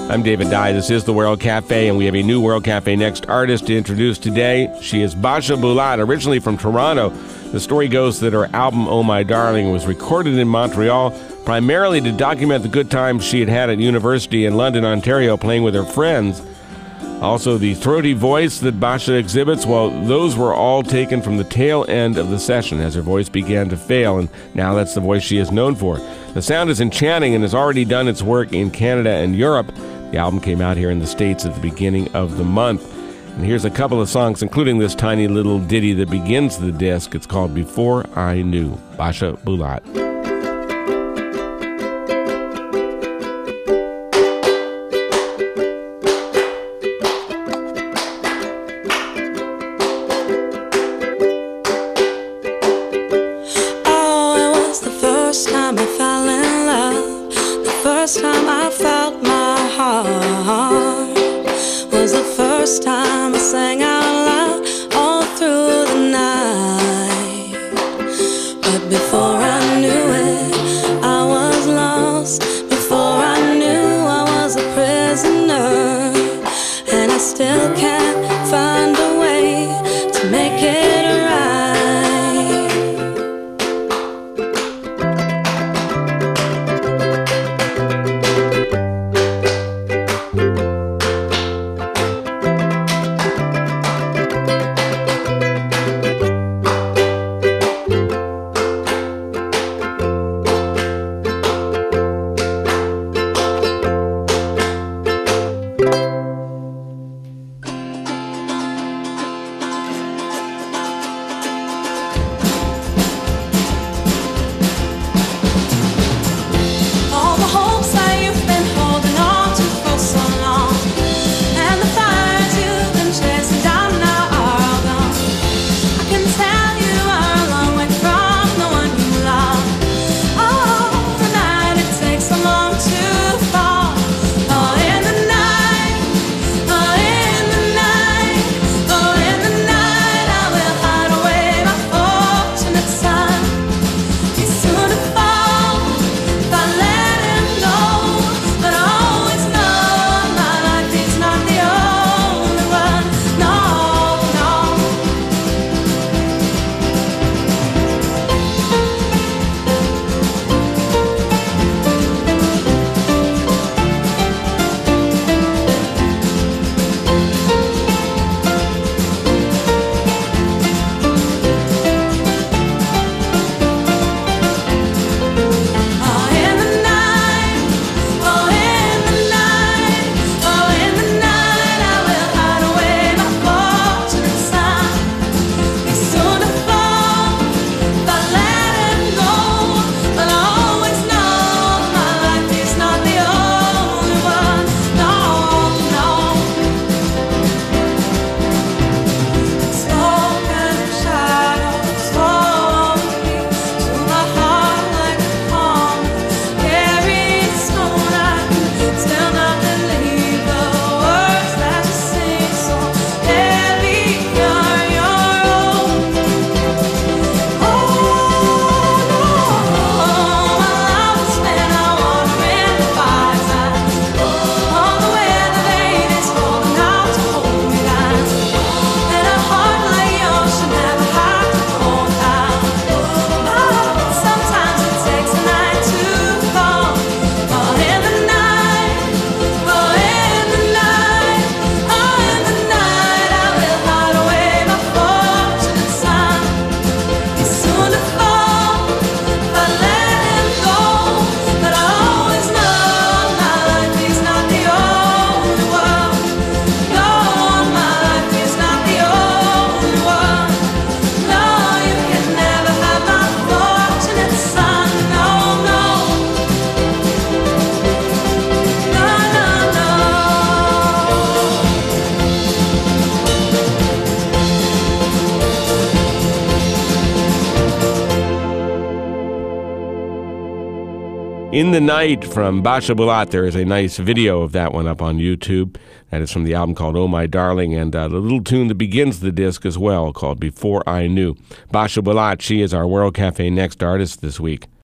I'm David Dye. This is the World Cafe, and we have a new World Cafe Next artist to introduce today. She is Basha Bulat, originally from Toronto. The story goes that her album, Oh My Darling, was recorded in Montreal, primarily to document the good times she had had at university in London, Ontario, playing with her friends. Also, the throaty voice that Basha exhibits, well, those were all taken from the tail end of the session as her voice began to fail, and now that's the voice she is known for. The sound is enchanting and has already done its work in Canada and Europe. The album came out here in the States at the beginning of the month. And here's a couple of songs, including this tiny little ditty that begins the disc. It's called Before I Knew. Basha Bulat. First time I felt my heart was the first time I sang out loud all through the night. But before I knew it, I was lost. Before I knew I was a prisoner, and I still can't find a way to make it right. In the Night from Basha Bulat. There is a nice video of that one up on YouTube. That is from the album called Oh My Darling, and the little tune that begins the disc as well called Before I Knew. Basha Bulat, she is our World Cafe Next artist this week.